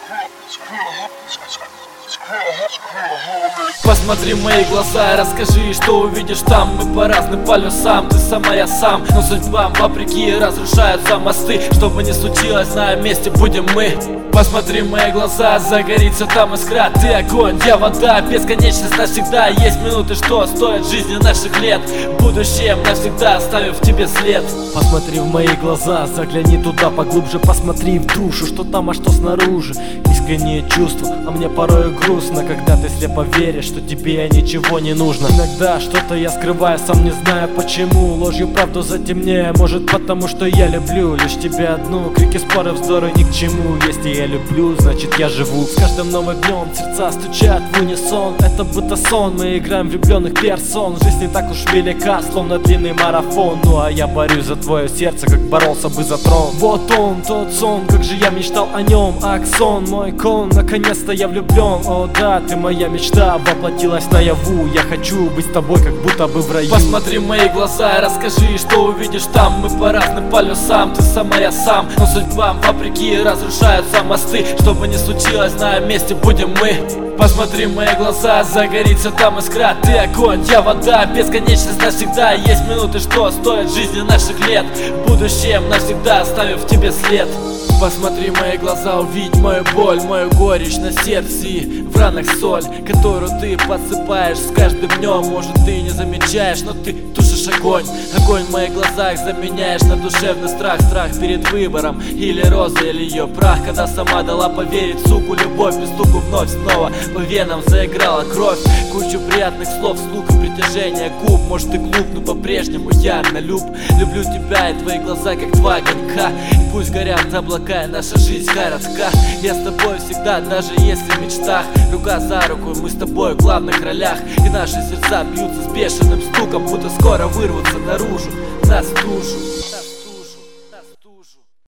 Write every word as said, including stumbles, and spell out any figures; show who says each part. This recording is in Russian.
Speaker 1: Посмотри в мои глаза и расскажи, что увидишь там. Мы по разным полюсам, ты сама, я сам. Но судьба вопреки разрушаются мосты. Что бы ни случилось, на месте будем мы. Посмотри в мои глаза, загорится там искра. Ты огонь, я вода, бесконечность навсегда. Есть минуты, что стоят жизни наших лет. Будущее навсегда оставив в тебе след.
Speaker 2: Посмотри в мои глаза, загляни туда поглубже. Посмотри в душу, что там, а что снаружи. Искренние чувства, а мне порой грустно, когда ты слепо веришь, что тебе ничего не нужно. Иногда что-то я скрываю, сам не знаю почему. Ложью правду затемняю, может потому что я люблю лишь тебя одну. Крики, споры, вздоры ни к чему. Если я люблю, значит я живу. С каждым новым днем сердца стучат в унисон. Это будто сон, мы играем влюбленных персон. Жизнь не так уж велика, словно длинный марафон. Ну а я борюсь за твое сердце, как боролся бы за трон. Вот он, тот сон, как же я мечтал о нем. Аксон, мой кон, наконец-то я влюблен. О да, ты моя мечта, воплотилась наяву. Я хочу быть с тобой, как будто бы в раю.
Speaker 1: Посмотри в мои глаза и расскажи, что увидишь там. Мы по разным полюсам, ты сама, я сам. Но судьба вопреки разрушаются мосты. Что бы ни случилось, на месте будем мы. Посмотри в мои глаза, загорится там искра. Ты огонь, я вода, бесконечность навсегда. Есть минуты, что стоят жизни наших лет. Будущее навсегда оставив в тебе след. Посмотри в мои глаза, увидь мою боль, мою горечь на сердце и в ранах соль, которую ты подсыпаешь с каждым днем. Может ты не замечаешь, но ты тушишь огонь. Огонь в моих глазах заменяешь на душевный страх. Страх перед выбором, или роза, или ее прах. Когда сама дала поверить, суку, любовь без стуку вновь снова по венам заиграла кровь. Кучу приятных слов, слух и притяжения губ. Может ты глуп, но по-прежнему я однолюб. Люблю тебя и твои глаза, как два огонька. И пусть горят облака, наша жизнь коротка. Я с тобой всегда, даже если в мечтах. Рука за руку, мы с тобой в главных ролях. И наши сердца бьются с бешеным стуком, будто скоро вырвутся наружу, нас в душу.